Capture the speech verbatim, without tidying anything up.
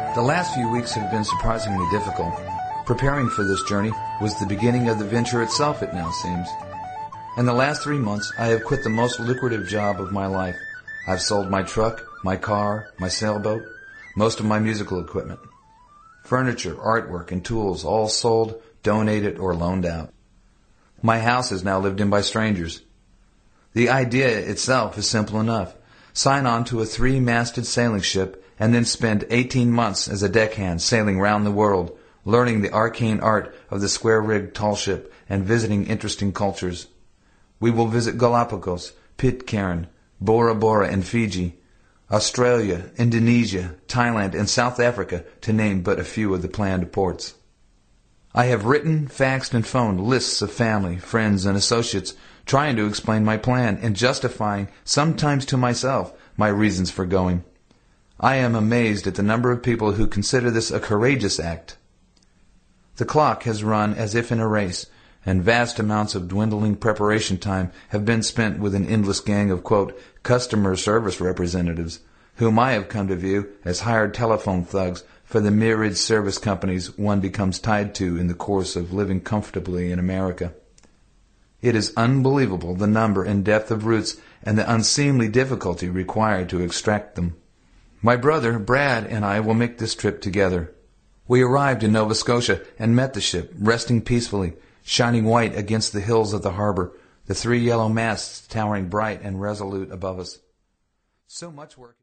The last few weeks have been surprisingly difficult. Preparing for this journey was the beginning of the venture itself, it now seems. In the last three months, I have quit the most lucrative job of my life. I've sold my truck, my car, my sailboat, most of my musical equipment. Furniture, artwork, and tools all sold, donated, or loaned out. My house is now lived in by strangers. The idea itself is simple enough. Sign on to a three-masted sailing ship and then spend eighteen months as a deckhand sailing round the world, learning the arcane art of the square-rigged tall ship and visiting interesting cultures. We will visit Galapagos, Pitcairn, Bora Bora and Fiji, Australia, Indonesia, Thailand, and South Africa, to name but a few of the planned ports. I have written, faxed, and phoned lists of family, friends, and associates, trying to explain my plan and justifying, sometimes to myself, my reasons for going. I am amazed at the number of people who consider this a courageous act. The clock has run as if in a race, and vast amounts of dwindling preparation time have been spent with an endless gang of, quote, customer service representatives, whom I have come to view as hired telephone thugs for the myriad service companies one becomes tied to in the course of living comfortably in America. It is unbelievable the number and depth of roots and the unseemly difficulty required to extract them. My brother, Brad, and I will make this trip together. We arrived in Nova Scotia and met the ship, resting peacefully, shining white against the hills of the harbor, the three yellow masts towering bright and resolute above us. So much work.